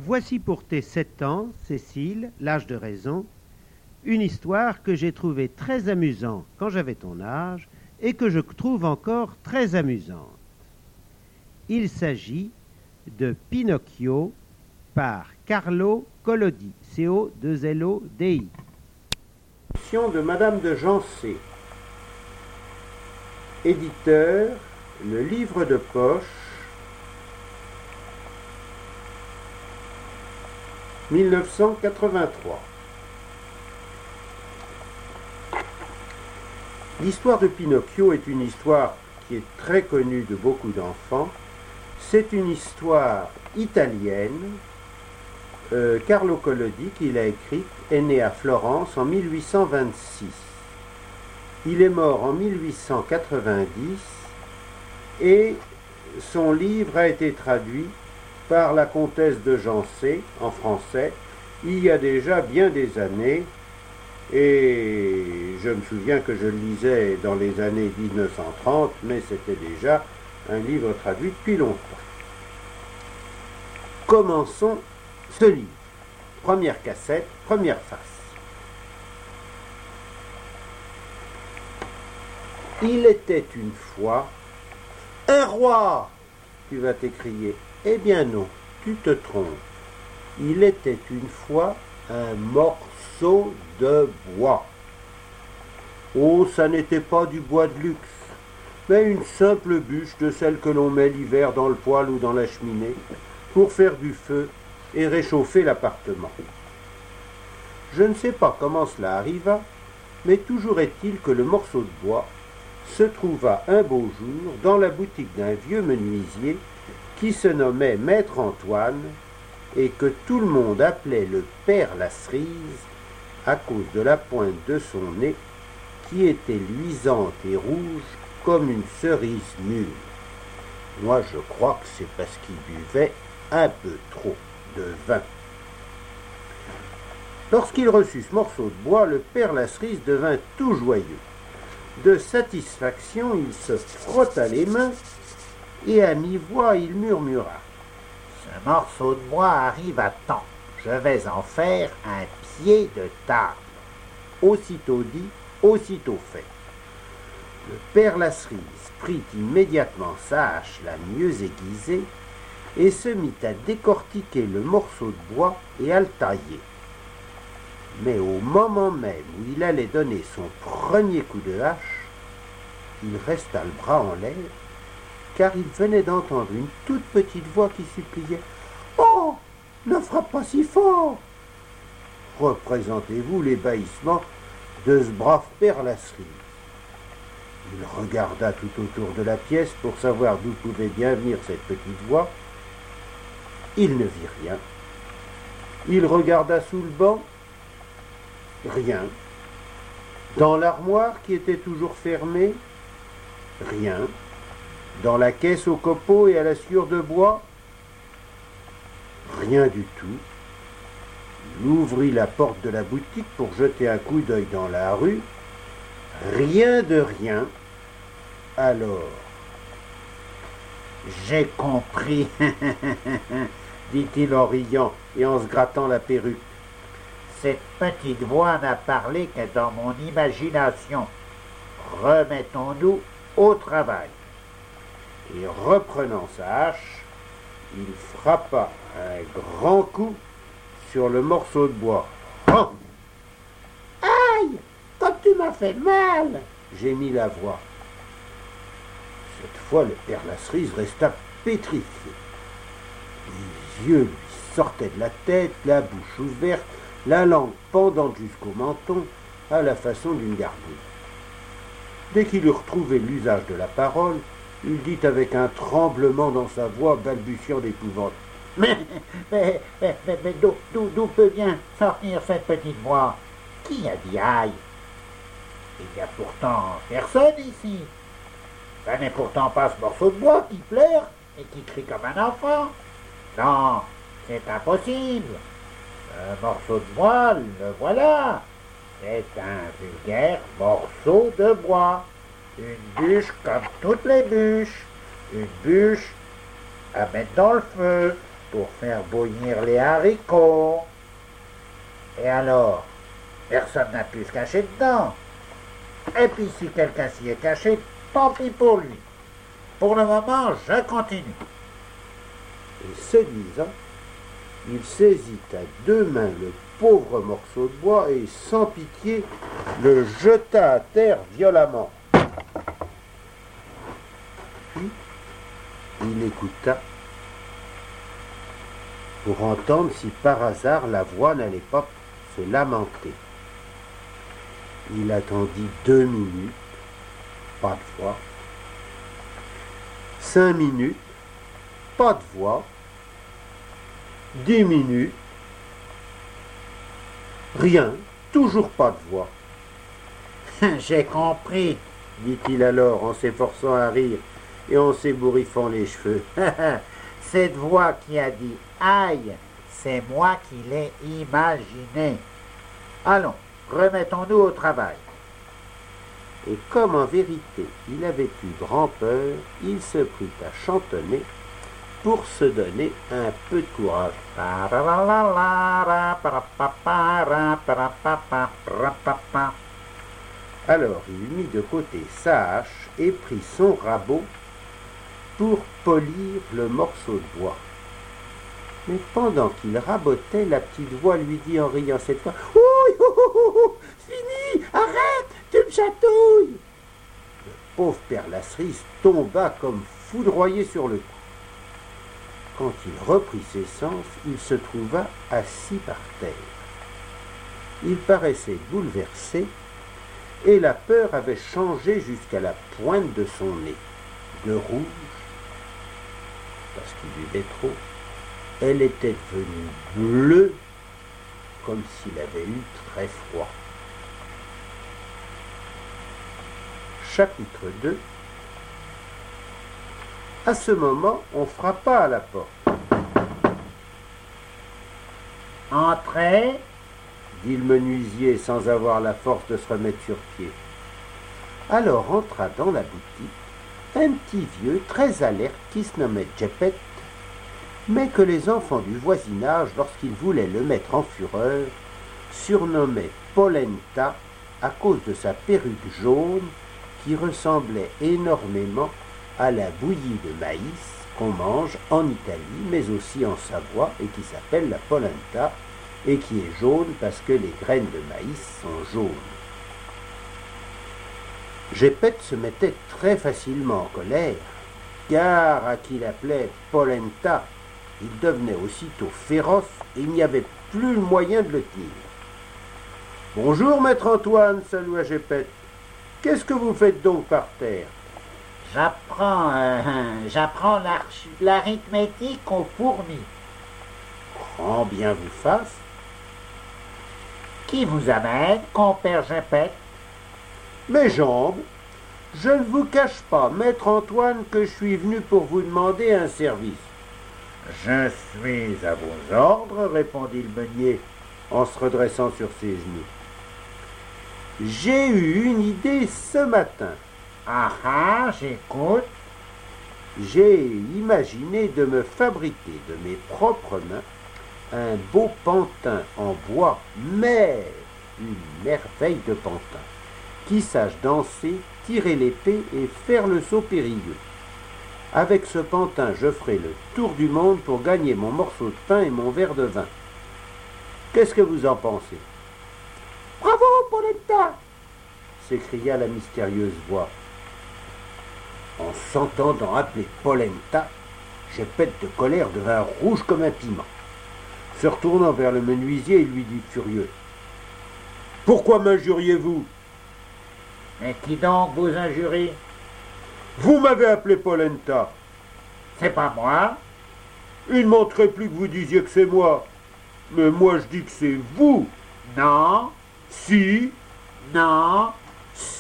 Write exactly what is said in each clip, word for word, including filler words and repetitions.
Voici pour tes sept ans, Cécile, l'âge de raison, une histoire que j'ai trouvée très amusante quand j'avais ton âge et que je trouve encore très amusante. Il s'agit de Pinocchio par Carlo Collodi, C O deux L O D I. De Madame de Jancé. Éditeur, le livre de poche, mille neuf cent quatre-vingt-trois. L'histoire de Pinocchio est une histoire qui est très connue de beaucoup d'enfants. C'est une histoire italienne. Euh, Carlo Collodi, qui l'a écrite, est né à Florence en mille huit cent vingt-six. Il est mort en mille huit cent quatre-vingt-dix et son livre a été traduit par la comtesse de Jancé en français il y a déjà bien des années, et je me souviens que je le lisais dans les années mille neuf cent trente, mais c'était déjà un livre traduit depuis longtemps. Commençons ce livre. Première cassette, première face. Il était une fois un roi, tu vas t'écrier. Eh bien non, tu te trompes. Il était une fois un morceau de bois. Oh, ça n'était pas du bois de luxe, mais une simple bûche de celle que l'on met l'hiver dans le poêle ou dans la cheminée pour faire du feu et réchauffer l'appartement. Je ne sais pas comment cela arriva, mais toujours est-il que le morceau de bois se trouva un beau jour dans la boutique d'un vieux menuisier qui se nommait Maître Antoine et que tout le monde appelait le Père la Cerise à cause de la pointe de son nez qui était luisante et rouge comme une cerise mûre. Moi, je crois que c'est parce qu'il buvait un peu trop de vin. Lorsqu'il reçut ce morceau de bois, le Père la Cerise devint tout joyeux. De satisfaction, il se frotta les mains et à mi-voix, il murmura : « Ce morceau de bois arrive à temps. Je vais en faire un pied de table. » Aussitôt dit, aussitôt fait. Le Père la Cerise prit immédiatement sa hache la mieux aiguisée et se mit à décortiquer le morceau de bois et à le tailler. Mais au moment même où il allait donner son premier coup de hache, il resta le bras en l'air, car il venait d'entendre une toute petite voix qui suppliait : « Oh, ne frappe pas si fort !» Représentez-vous l'ébahissement de ce brave Père la Cerise. Il regarda tout autour de la pièce pour savoir d'où pouvait bien venir cette petite voix. Il ne vit rien. Il regarda sous le banc. Rien. Dans l'armoire qui était toujours fermée, rien. Dans la caisse au copeaux et à la sciure de bois, rien du tout. Il ouvrit la porte de la boutique pour jeter un coup d'œil dans la rue. Rien de rien. Alors, j'ai compris, dit-il en riant et en se grattant la perruque. Cette petite voix n'a parlé que dans mon imagination. Remettons-nous au travail. Et reprenant sa hache, il frappa un grand coup sur le morceau de bois. Oh ! Aïe ! Comme tu m'as fait mal ! Gémit la voix. Cette fois, le Père la Cerise resta pétrifié. Les yeux lui sortaient de la tête, la bouche ouverte, la langue pendante jusqu'au menton, à la façon d'une gargouille. Dès qu'il eut retrouvé l'usage de la parole, il dit avec un tremblement dans sa voix, balbutiant d'épouvante : « Mais, mais, mais, mais, mais d'où, d'où, d'où peut bien sortir cette petite voix ? Qui a dit aïe ? Il n'y a pourtant personne ici. Ça n'est pourtant pas ce morceau de bois qui pleure et qui crie comme un enfant. Non, c'est impossible. Ce morceau de bois, le voilà. C'est un vulgaire morceau de bois. Une bûche comme toutes les bûches. Une bûche à mettre dans le feu. pour faire bouillir les haricots. Et alors, personne n'a pu se cacher dedans. Et puis si quelqu'un s'y est caché, tant pis pour lui. Pour le moment, je continue. Et ce disant, il saisit à deux mains le pauvre morceau de bois et, sans pitié, le jeta à terre violemment. Puis, il écouta pour entendre si par hasard la voix n'allait pas se lamenter. Il attendit deux minutes, pas de voix. Cinq minutes, pas de voix. Dix minutes, rien, toujours pas de voix. J'ai compris, dit-il alors en s'efforçant à rire et en s'ébouriffant les cheveux. Cette voix qui a dit « aïe », c'est moi qui l'ai imaginé. Allons, remettons-nous au travail. Et comme en vérité il avait eu grand peur, il se prit à chantonner pour se donner un peu de courage. Alors il mit de côté sa hache et prit son rabot pour polir le morceau de bois. Mais pendant qu'il rabotait, la petite voix lui dit en riant cette fois « Ouh, ouh, ouh, ouh, fini, arrête, tu me chatouilles !» Le pauvre père Lasserise tomba comme foudroyé sur le coup. Quand il reprit ses sens, il se trouva assis par terre. Il paraissait bouleversé et la peur avait changé jusqu'à la pointe de son nez. De rouge, parce qu'il buvait trop, elle était devenue bleue comme s'il avait eu très froid. Chapitre deux. À ce moment, on frappa à la porte. « Entrez !» dit le menuisier sans avoir la force de se remettre sur pied. Alors entra dans la boutique un petit vieux très alerte qui se nommait Geppetto, mais que les enfants du voisinage, lorsqu'ils voulaient le mettre en fureur, surnommaient Polenta à cause de sa perruque jaune qui ressemblait énormément à la bouillie de maïs qu'on mange en Italie, mais aussi en Savoie, et qui s'appelle la polenta, et qui est jaune parce que les graines de maïs sont jaunes. Geppetto se mettait très facilement en colère, car à qui l'appelait polenta, il devenait aussitôt féroce et il n'y avait plus le moyen de le tenir. « Bonjour, maître Antoine, salua Geppetto. Qu'est-ce que vous faites donc par terre ?»« J'apprends euh, j'apprends l'arithmétique aux fourmis. »« Grand bien vous fasse. »« Qui vous amène, compère Geppetto ?»« Mes jambes. Je ne vous cache pas, maître Antoine, que je suis venu pour vous demander un service. »« Je suis à vos ordres, » répondit le meunier, en se redressant sur ses genoux. « J'ai eu une idée ce matin. »« Ah ah, j'écoute. »« J'ai imaginé de me fabriquer de mes propres mains un beau pantin en bois, mais une merveille de pantin, qui sache danser, tirer l'épée et faire le saut périlleux. Avec ce pantin, je ferai le tour du monde pour gagner mon morceau de pain et mon verre de vin. Qu'est-ce que vous en pensez ? » ?»« Bravo, Polenta !» s'écria la mystérieuse voix. En s'entendant appeler Polenta, Geppetto de colère devint rouge comme un piment. Se retournant vers le menuisier, il lui dit furieux : « Pourquoi m'injuriez-vous ? » ?»« Mais qui donc vous injurie ? » ?»« Vous m'avez appelé Polenta. »« C'est pas moi. »« Il ne manquerait plus que vous disiez que c'est moi. Mais moi je dis que c'est vous. »« Non. »« Si. »« Non. » »« Si. »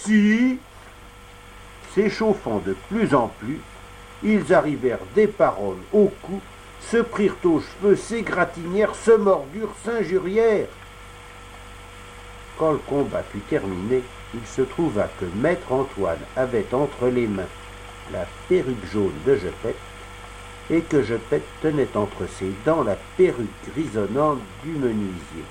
S'échauffant de plus en plus, ils arrivèrent des paroles au cou, se prirent aux cheveux, s'égratignèrent, se mordurent, s'injurièrent. Quand le combat fut terminé, il se trouva que maître Antoine avait entre les mains la perruque jaune de Geppetto et que Gepette tenait entre ses dents la perruque grisonnante du menuisier.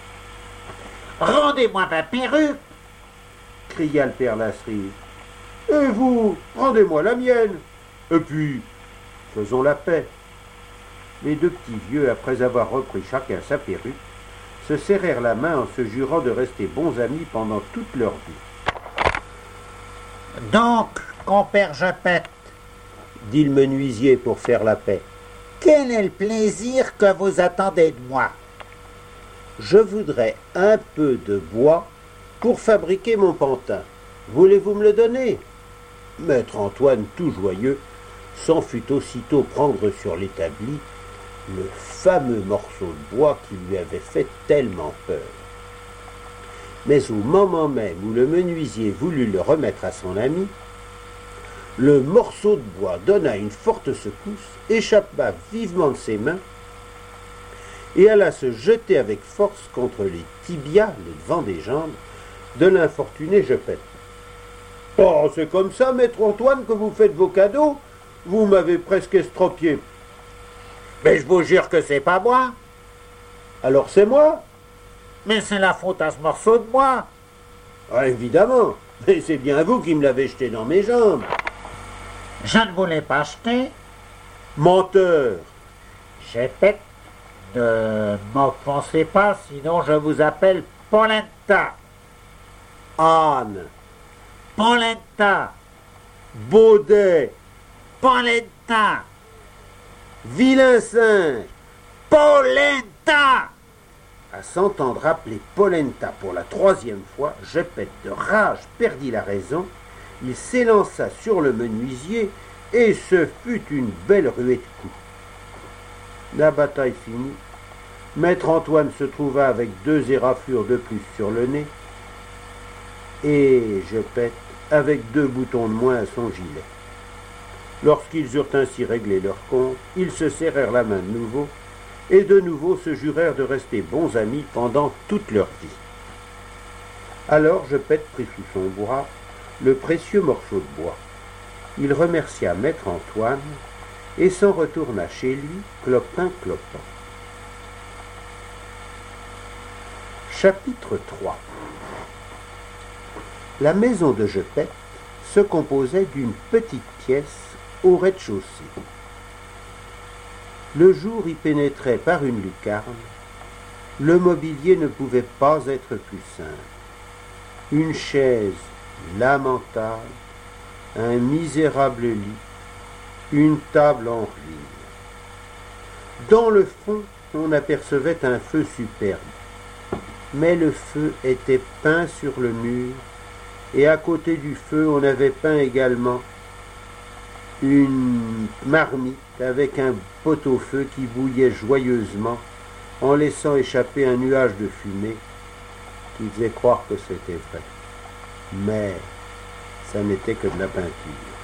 « Rendez-moi ma perruque !» cria le père Lasserie. « Et vous, rendez-moi la mienne. Et puis, faisons la paix. » Les deux petits vieux, après avoir repris chacun sa perruque, se serrèrent la main en se jurant de rester bons amis pendant toute leur vie. « Donc, compère Gepette, dit le menuisier pour faire la paix, quel est le plaisir que vous attendez de moi? Je voudrais un peu de bois pour fabriquer mon pantin. Voulez-vous me le donner? Maître Antoine, tout joyeux, s'en fut aussitôt prendre sur l'établi le fameux morceau de bois qui lui avait fait tellement peur. Mais au moment même où le menuisier voulut le remettre à son ami, le morceau de bois donna une forte secousse, échappa vivement de ses mains et alla se jeter avec force contre les tibias, le devant des jambes, de l'infortuné Gepette. « Oh, c'est comme ça, maître Antoine, que vous faites vos cadeaux? Vous m'avez presque estropié. »« Mais je vous jure que c'est pas moi. »« Alors c'est moi. »« Mais c'est la faute à ce morceau de bois. »« Ah, évidemment, mais c'est bien vous qui me l'avez jeté dans mes jambes. »« Je ne vous l'ai pas jeté. »« Menteur. »« Gepette, ne m'offensez pas, sinon je vous appelle Polenta. »« Anne. »« Polenta. »« Baudet. »« Polenta. »« Vilain singe. »« Polenta. » À s'entendre appeler Polenta pour la troisième fois, Gepette de rage perdit la raison. Il s'élança sur le menuisier et ce fut une belle ruée de coups. La bataille finie, maître Antoine se trouva avec deux éraflures de plus sur le nez et Gepette avec deux boutons de moins à son gilet. Lorsqu'ils eurent ainsi réglé leur compte, ils se serrèrent la main de nouveau et de nouveau se jurèrent de rester bons amis pendant toute leur vie. Alors Gepette prit sous son bras le précieux morceau de bois. Il remercia maître Antoine et s'en retourna chez lui, clopin-clopin. Chapitre trois. La maison de Gepette se composait d'une petite pièce au rez-de-chaussée. Le jour y pénétrait par une lucarne. Le mobilier ne pouvait pas être plus simple. Une chaise lamentable, un misérable lit, une table en ruine. Dans le fond, on apercevait un feu superbe, mais le feu était peint sur le mur, et à côté du feu, on avait peint également une marmite avec un pot-au-feu qui bouillait joyeusement, en laissant échapper un nuage de fumée qui faisait croire que c'était vrai. Mais ça n'était que de la peinture.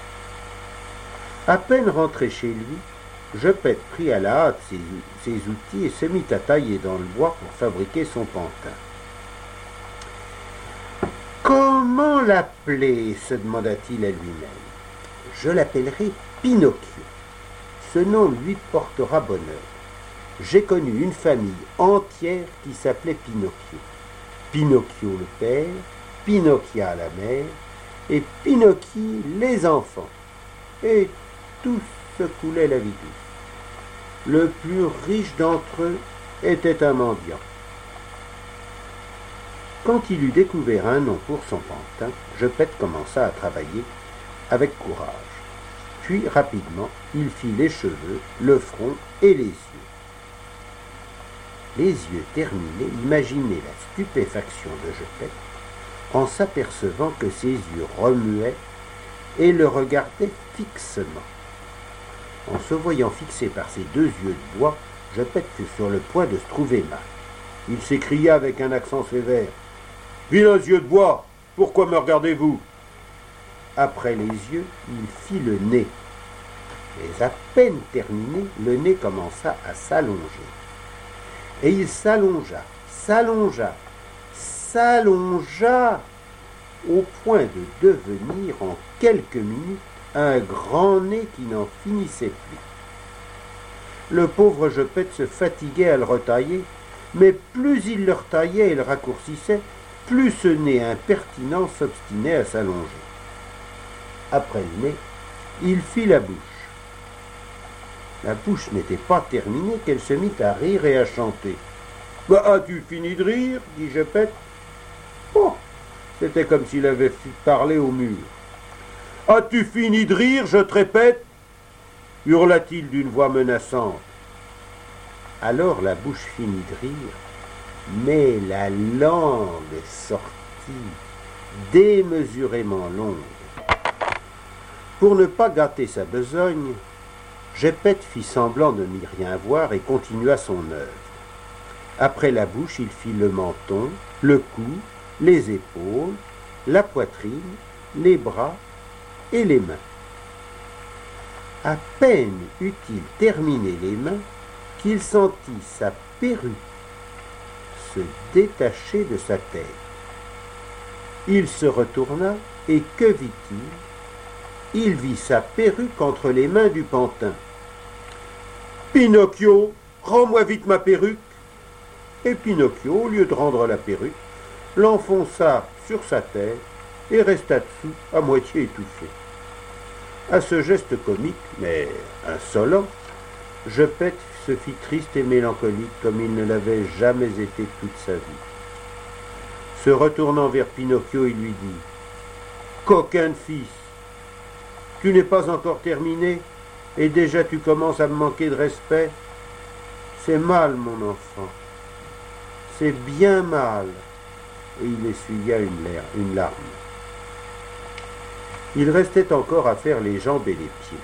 À peine rentré chez lui, Gepette prit à la hâte ses, ses outils et se mit à tailler dans le bois pour fabriquer son pantin. « Comment l'appeler » se demanda-t-il à lui-même. « Je l'appellerai Pinocchio. Ce nom lui portera bonheur. J'ai connu une famille entière qui s'appelait Pinocchio. Pinocchio le père, Pinocchia la mère, et Pinocchi les enfants. Et tous se coulaient la vie douce. Le plus riche d'entre eux était un mendiant. » Quand il eut découvert un nom pour son pantin, Gepette commença à travailler avec courage. Puis, rapidement, il fit les cheveux, le front et les yeux. Les yeux terminés, imaginez la stupéfaction de Gepette en s'apercevant que ses yeux remuaient et le regardaient fixement. En se voyant fixé par ses deux yeux de bois, Gepette fut sur le point de se trouver mal. Il s'écria avec un accent sévère. « Vilains yeux de bois, pourquoi me regardez-vous » Après les yeux, il fit le nez. Mais à peine terminé, le nez commença à s'allonger. Et il s'allongea, s'allongea, s'allongea, au point de devenir en quelques minutes un grand nez qui n'en finissait plus. Le pauvre Gepette se fatiguait à le retailler, mais plus il le retaillait et le raccourcissait, plus ce nez impertinent s'obstinait à s'allonger. Après le nez, il fit la bouche. La bouche n'était pas terminée qu'elle se mit à rire et à chanter. « Bah, as-tu fini de rire ?» dit Gepette. Oh, c'était comme s'il avait parlé au mur. « As-tu fini de rire, je te répète ?» hurla-t-il d'une voix menaçante. Alors la bouche finit de rire, mais la langue sortit, démesurément longue. Pour ne pas gâter sa besogne, Gepette fit semblant de n'y rien voir et continua son œuvre. Après la bouche, il fit le menton, le cou, les épaules, la poitrine, les bras et les mains. À peine eut-il terminé les mains qu'il sentit sa perruque se détacher de sa tête. Il se retourna et que vit-il? Il vit sa perruque entre les mains du pantin. « Pinocchio, rends-moi vite ma perruque !» Et Pinocchio, au lieu de rendre la perruque, l'enfonça sur sa tête et resta dessous à moitié étouffé. À ce geste comique, mais insolent, Gepette se fit triste et mélancolique comme il ne l'avait jamais été toute sa vie. Se retournant vers Pinocchio, il lui dit « Coquin de fils, tu n'es pas encore terminé et déjà tu commences à me manquer de respect. C'est mal, mon enfant, c'est bien mal. » Et il essuya une, une larme. Il restait encore à faire les jambes et les pieds.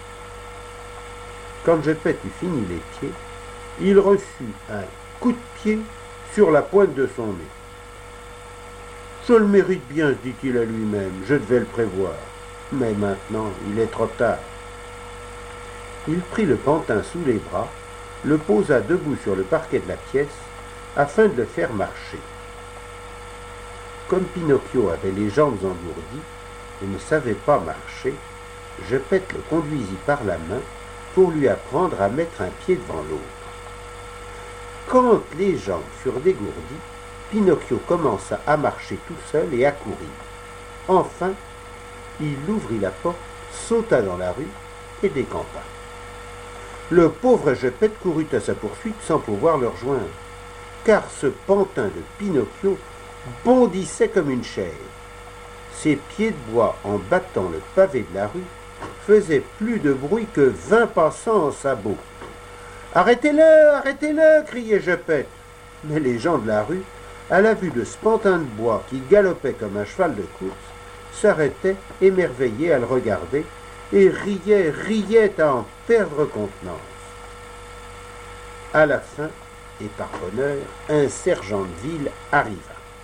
Quand Gepette eut fini les pieds, il reçut un coup de pied sur la pointe de son nez. « Je le mérite bien, se dit-il à lui-même, je devais le prévoir. Mais maintenant, il est trop tard. » Il prit le pantin sous les bras, le posa debout sur le parquet de la pièce, afin de le faire marcher. Comme Pinocchio avait les jambes engourdies et ne savait pas marcher, Gepette le conduisit par la main pour lui apprendre à mettre un pied devant l'autre. Quand les jambes furent dégourdies, Pinocchio commença à marcher tout seul et à courir. Enfin, il ouvrit la porte, sauta dans la rue et décampa. Le pauvre Gepette courut à sa poursuite sans pouvoir le rejoindre, car ce pantin de Pinocchio bondissait comme une chèvre. Ses pieds de bois, en battant le pavé de la rue, faisaient plus de bruit que vingt passants en sabots. « Arrêtez-le, arrêtez-le !» criait Gepette. Mais les gens de la rue, à la vue de ce pantin de bois qui galopait comme un cheval de course, s'arrêtaient émerveillés à le regarder et riaient, riaient à en perdre contenance. À la fin, et par bonheur, un sergent de ville arriva.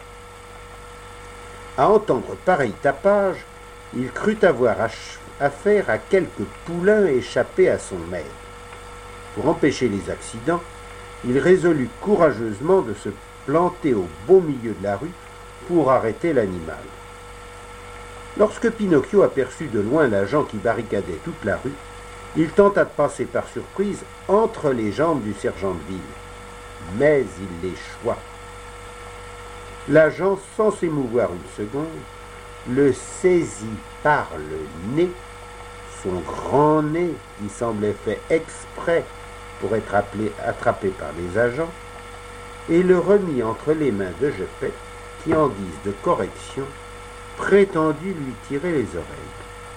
À entendre pareil tapage, il crut avoir affaire à quelques poulains échappés à son maître. Pour empêcher les accidents, il résolut courageusement de se planter au beau milieu de la rue pour arrêter l'animal. Lorsque Pinocchio aperçut de loin l'agent qui barricadait toute la rue, il tenta de passer par surprise entre les jambes du sergent de ville. Mais il échoua. L'agent, sans s'émouvoir une seconde, le saisit par le nez, son grand nez qui semblait fait exprès pour être appelé, attrapé par les agents, et le remit entre les mains de Gepette qui, en guise de correction, prétendit lui tirer les oreilles.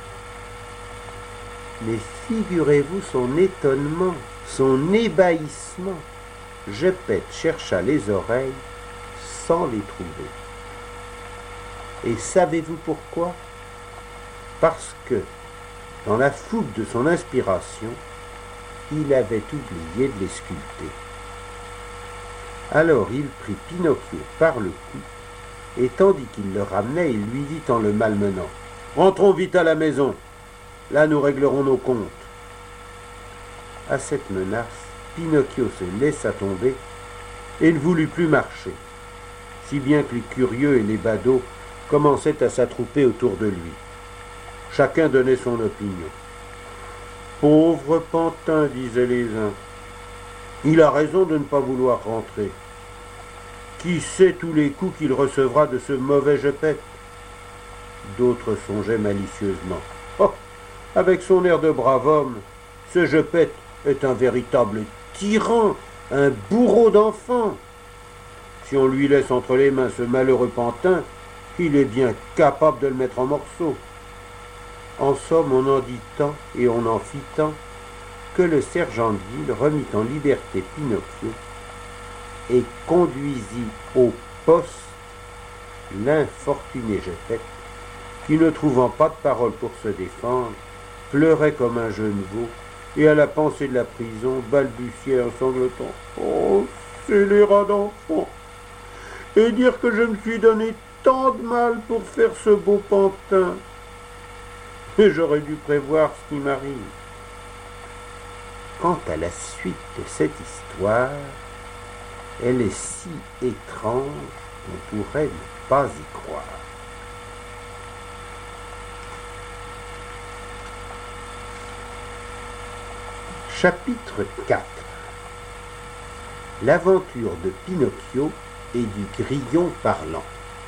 Mais figurez-vous son étonnement, son ébahissement. Gepette chercha les oreilles sans les trouver. Et savez-vous pourquoi? Parce que, dans la fougue de son inspiration, il avait oublié de les sculpter. Alors il prit Pinocchio par le cou, et tandis qu'il le ramenait, il lui dit en le malmenant « Rentrons vite à la maison, là nous réglerons nos comptes. » À cette menace, Pinocchio se laissa tomber et ne voulut plus marcher, si bien que les curieux et les badauds commençaient à s'attrouper autour de lui. Chacun donnait son opinion. « Pauvre pantin, disaient les uns, Il a raison de ne pas vouloir rentrer. Qui sait tous les coups qu'il recevra de ce mauvais Geppetto? D'autres songeaient malicieusement. Oh, avec son air de brave homme, ce Geppetto est un véritable tyran, un bourreau d'enfants. Si on lui laisse entre les mains ce malheureux pantin, il est bien capable de le mettre en morceaux. En somme, on en dit tant et on en fit tant que le sergent de ville remit en liberté Pinocchio et conduisit au poste l'infortuné Geppetto, qui, ne trouvant pas de parole pour se défendre, pleurait comme un jeune veau et à la pensée de la prison balbutiait en sanglotant. « Oh, scélérat d'enfant! Et dire que je me suis donné tant de mal pour faire ce beau pantin! Et j'aurais dû prévoir ce qui m'arrive. » Quant à la suite de cette histoire, elle est si étrange qu'on pourrait ne pas y croire. Chapitre quatre. L'aventure de Pinocchio et du grillon parlant.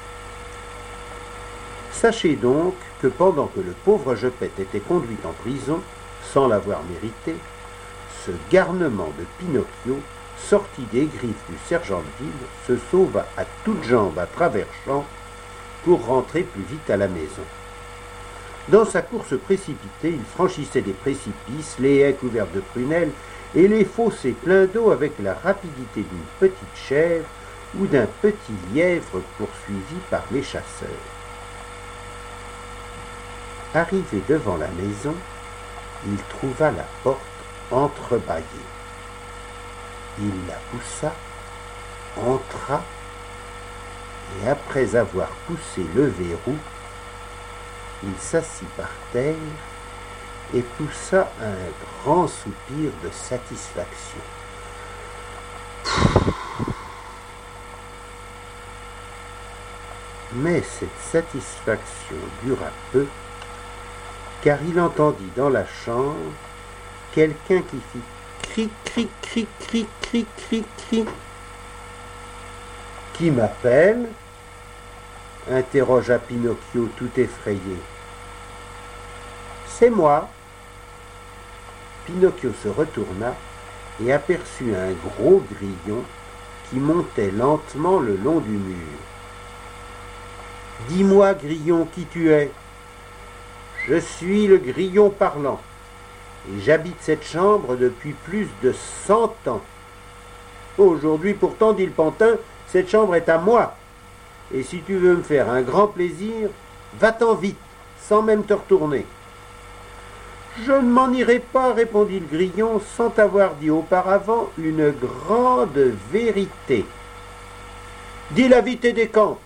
Sachez donc que pendant que le pauvre Geppetto était conduit en prison, sans l'avoir mérité, ce garnement de Pinocchio, sorti des griffes du sergent de ville, se sauva à toutes jambes à travers champs pour rentrer plus vite à la maison. Dans sa course précipitée, il franchissait des précipices, les haies couvertes de prunelles et les fossés pleins d'eau avec la rapidité d'une petite chèvre ou d'un petit lièvre poursuivi par les chasseurs. Arrivé devant la maison, il trouva la porte entrebâillée. Il la poussa, entra, et après avoir poussé le verrou, il s'assit par terre et poussa un grand soupir de satisfaction. Mais cette satisfaction dura peu, car il entendit dans la chambre quelqu'un qui fit cri, cri, cri, cri, cri, cri, cri. « Qui m'appelle ?» interrogea Pinocchio tout effrayé. « C'est moi. » Pinocchio se retourna et aperçut un gros grillon qui montait lentement le long du mur. « Dis-moi, grillon, qui tu es ? » « Je suis le grillon parlant, et j'habite cette chambre depuis plus de cent ans. Aujourd'hui pourtant, dit le pantin, cette chambre est à moi, et si tu veux me faire un grand plaisir, va-t'en vite, sans même te retourner. » « Je ne m'en irai pas, répondit le grillon, sans t'avoir dit auparavant une grande vérité. Dis-la vite et décampe.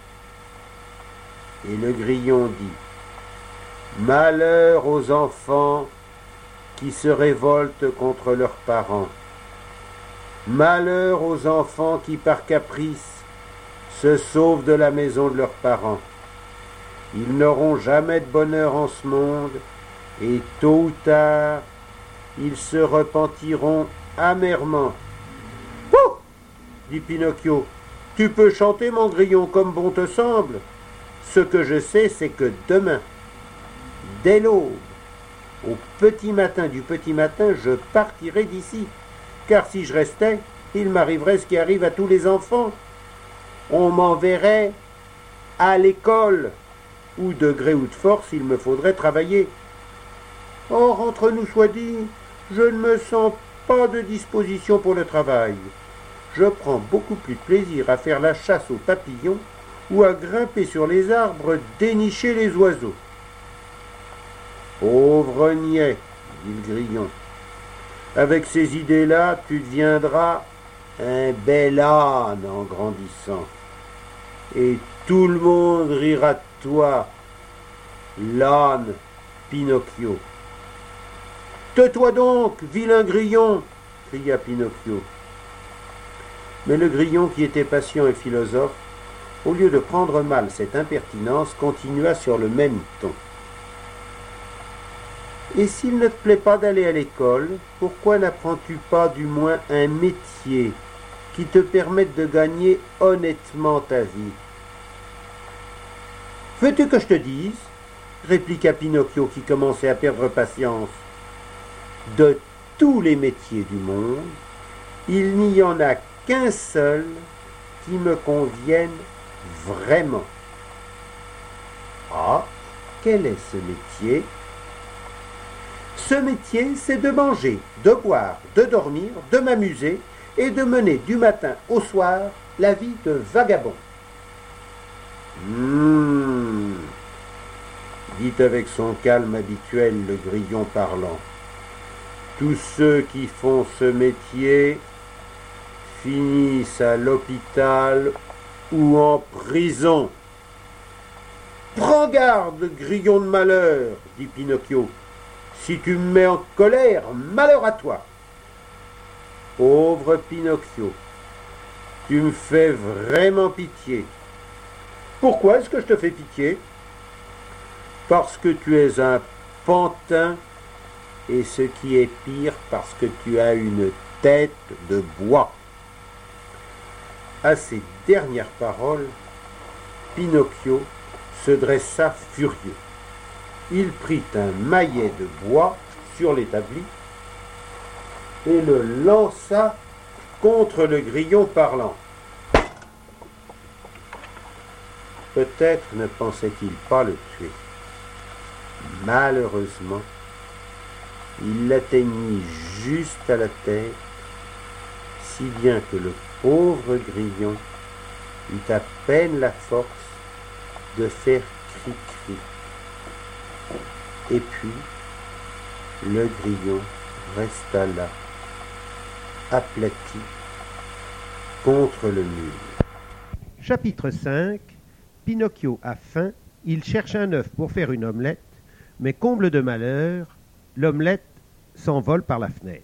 Et le grillon dit: Malheur aux enfants qui se révoltent contre leurs parents. Malheur aux enfants qui, par caprice, se sauvent de la maison de leurs parents. Ils n'auront jamais de bonheur en ce monde, et tôt ou tard, ils se repentiront amèrement. « Pouh !» dit Pinocchio. « Tu peux chanter, mon grillon, comme bon te semble. Ce que je sais, c'est que demain, dès l'aube, au petit matin du petit matin, je partirai d'ici, car si je restais, il m'arriverait ce qui arrive à tous les enfants. On m'enverrait à l'école, où de gré ou de force, il me faudrait travailler. Or, entre nous soit dit, je ne me sens pas de disposition pour le travail. Je prends beaucoup plus de plaisir à faire la chasse aux papillons ou à grimper sur les arbres, dénicher les oiseaux. » Pauvre niais, dit le grillon, avec ces idées-là, tu deviendras un bel âne en grandissant, et tout le monde rira de toi, l'âne Pinocchio. « Tais-toi donc, vilain grillon !» cria Pinocchio. Mais le grillon, qui était patient et philosophe, au lieu de prendre mal cette impertinence, continua sur le même ton. Et s'il ne te plaît pas d'aller à l'école, pourquoi n'apprends-tu pas du moins un métier qui te permette de gagner honnêtement ta vie? Veux-tu que je te dise? Répliqua Pinocchio qui commençait à perdre patience. De tous les métiers du monde, il n'y en a qu'un seul qui me convienne vraiment. Ah, quel est ce métier? Ce métier, c'est de manger, de boire, de dormir, de m'amuser et de mener du matin au soir la vie de vagabond. Hum, dit avec son calme habituel le grillon parlant. Tous ceux qui font ce métier finissent à l'hôpital ou en prison. Prends garde, grillon de malheur, dit Pinocchio. Si tu me mets en colère, malheur à toi. Pauvre Pinocchio, tu me fais vraiment pitié. Pourquoi est-ce que je te fais pitié? Parce que tu es un pantin, et ce qui est pire, parce que tu as une tête de bois. À ces dernières paroles, Pinocchio se dressa furieux. Il prit un maillet de bois sur l'établi et le lança contre le grillon parlant. Peut-être ne pensait-il pas le tuer. Malheureusement, il l'atteignit juste à la tête, si bien que le pauvre grillon eut à peine la force de faire cri-cri. Et puis, le grillon resta là, aplati contre le mur. Chapitre cinq. Pinocchio a faim, il cherche un œuf pour faire une omelette, mais comble de malheur, l'omelette s'envole par la fenêtre.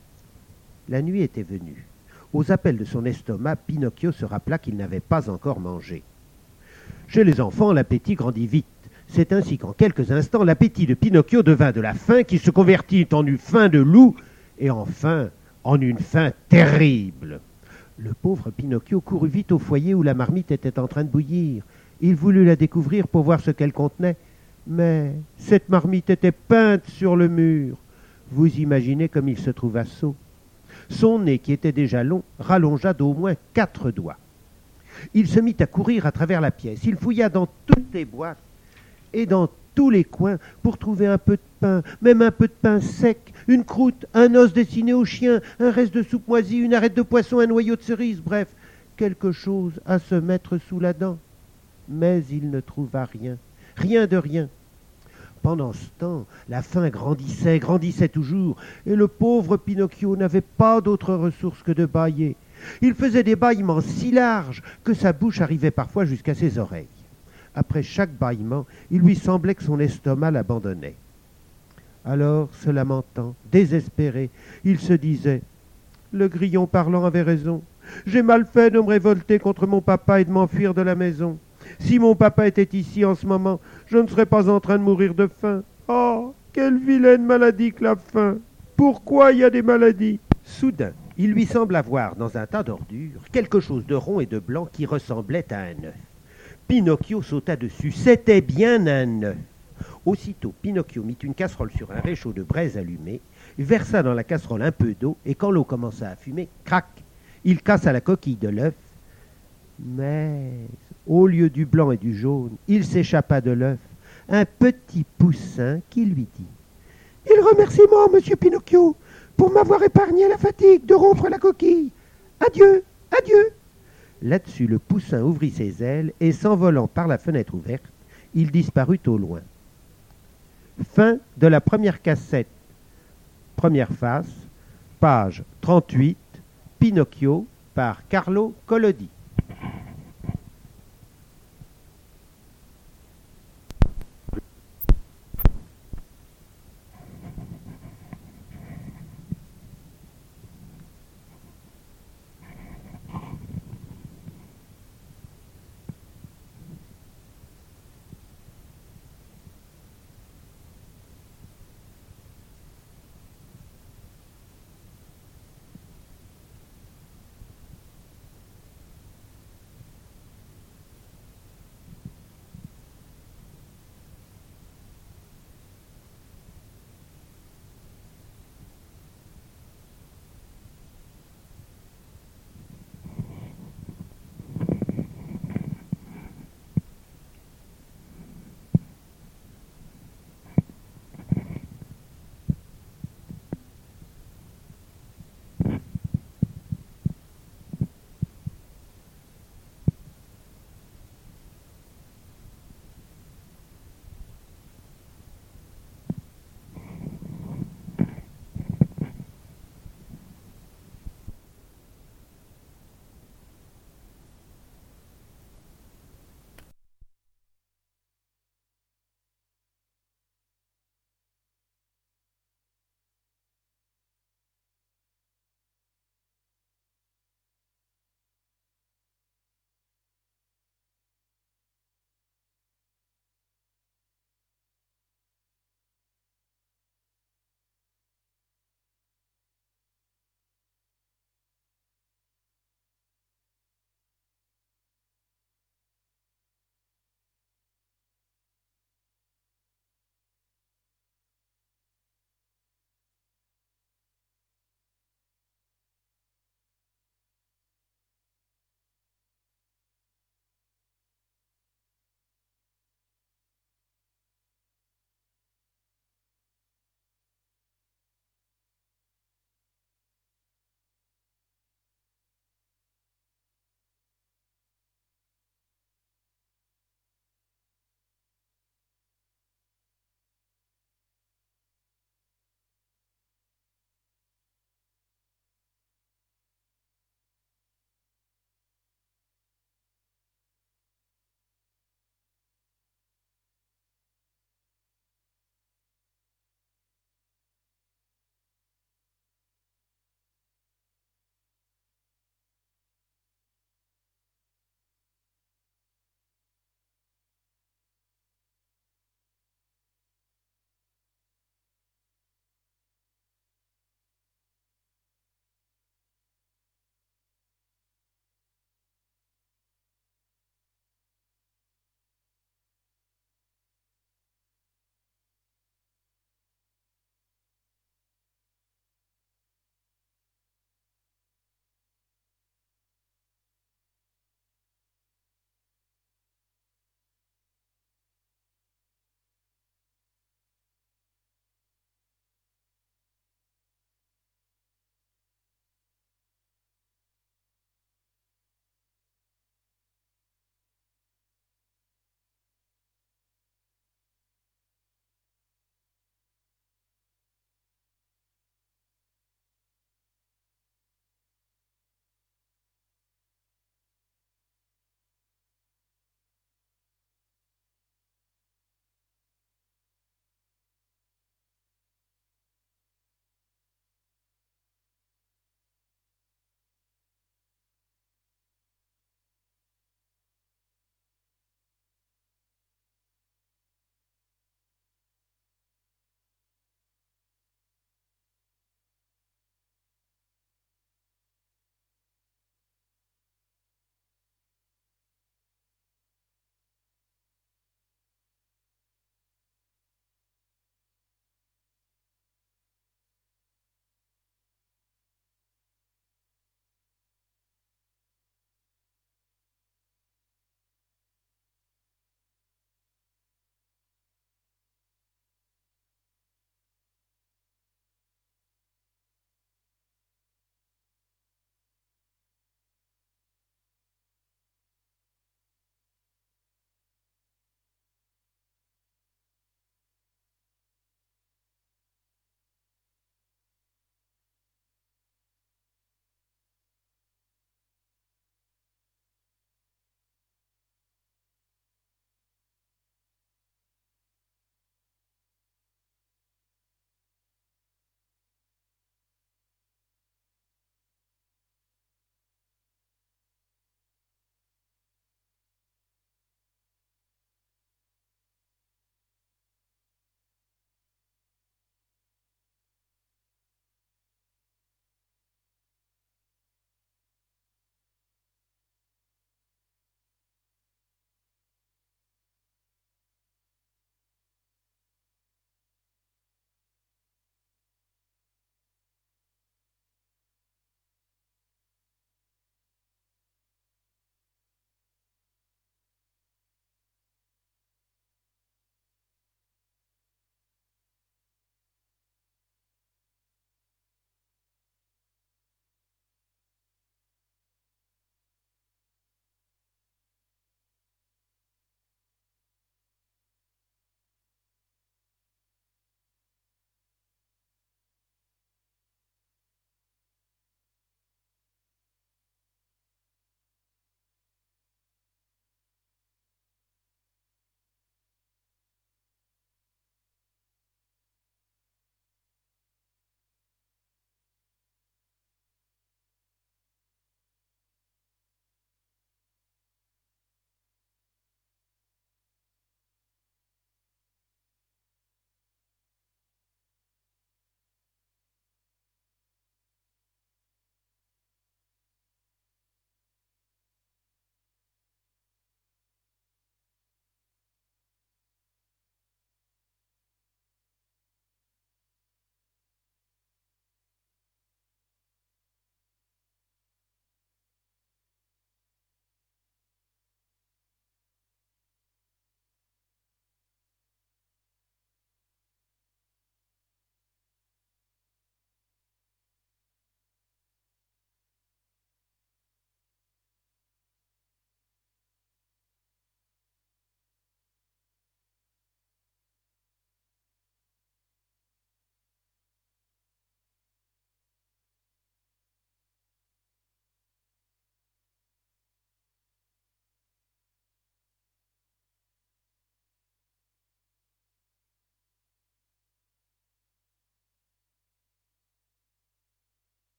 La nuit était venue. Aux appels de son estomac, Pinocchio se rappela qu'il n'avait pas encore mangé. Chez les enfants, l'appétit grandit vite. C'est ainsi qu'en quelques instants, l'appétit de Pinocchio devint de la faim qui se convertit en une faim de loup et enfin en une faim terrible. Le pauvre Pinocchio courut vite au foyer où la marmite était en train de bouillir. Il voulut la découvrir pour voir ce qu'elle contenait, mais cette marmite était peinte sur le mur. Vous imaginez comme il se trouva sot. Son nez, qui était déjà long, rallongea d'au moins quatre doigts. Il se mit à courir à travers la pièce. Il fouilla dans toutes les boîtes et dans tous les coins pour trouver un peu de pain, même un peu de pain sec, une croûte, un os dessiné au chien, un reste de soupe moisie, une arête de poisson, un noyau de cerise, bref, quelque chose à se mettre sous la dent. Mais il ne trouva rien, rien de rien. Pendant ce temps, la faim grandissait, grandissait toujours, et le pauvre Pinocchio n'avait pas d'autre ressource que de bâiller. Il faisait des bâillements si larges que sa bouche arrivait parfois jusqu'à ses oreilles. Après chaque bâillement, il lui semblait que son estomac l'abandonnait. Alors, se lamentant, désespéré, il se disait « Le grillon parlant avait raison. J'ai mal fait de me révolter contre mon papa et de m'enfuir de la maison. Si mon papa était ici en ce moment, je ne serais pas en train de mourir de faim. Oh, quelle vilaine maladie que la faim! Pourquoi il y a des maladies ?» Soudain, il lui sembla voir dans un tas d'ordures quelque chose de rond et de blanc qui ressemblait à un œuf. Pinocchio sauta dessus. C'était bien un œuf. Aussitôt, Pinocchio mit une casserole sur un réchaud de braise allumée, versa dans la casserole un peu d'eau, et quand l'eau commença à fumer, crac, il cassa la coquille de l'œuf. Mais, au lieu du blanc et du jaune, il s'échappa de l'œuf un petit poussin qui lui dit « Il remercie moi, monsieur Pinocchio, pour m'avoir épargné la fatigue de rompre la coquille. Adieu, adieu !» Là-dessus, le poussin ouvrit ses ailes et, s'envolant par la fenêtre ouverte, il disparut au loin. Fin de la première cassette. Première face, page trente-huit, Pinocchio, par Carlo Collodi.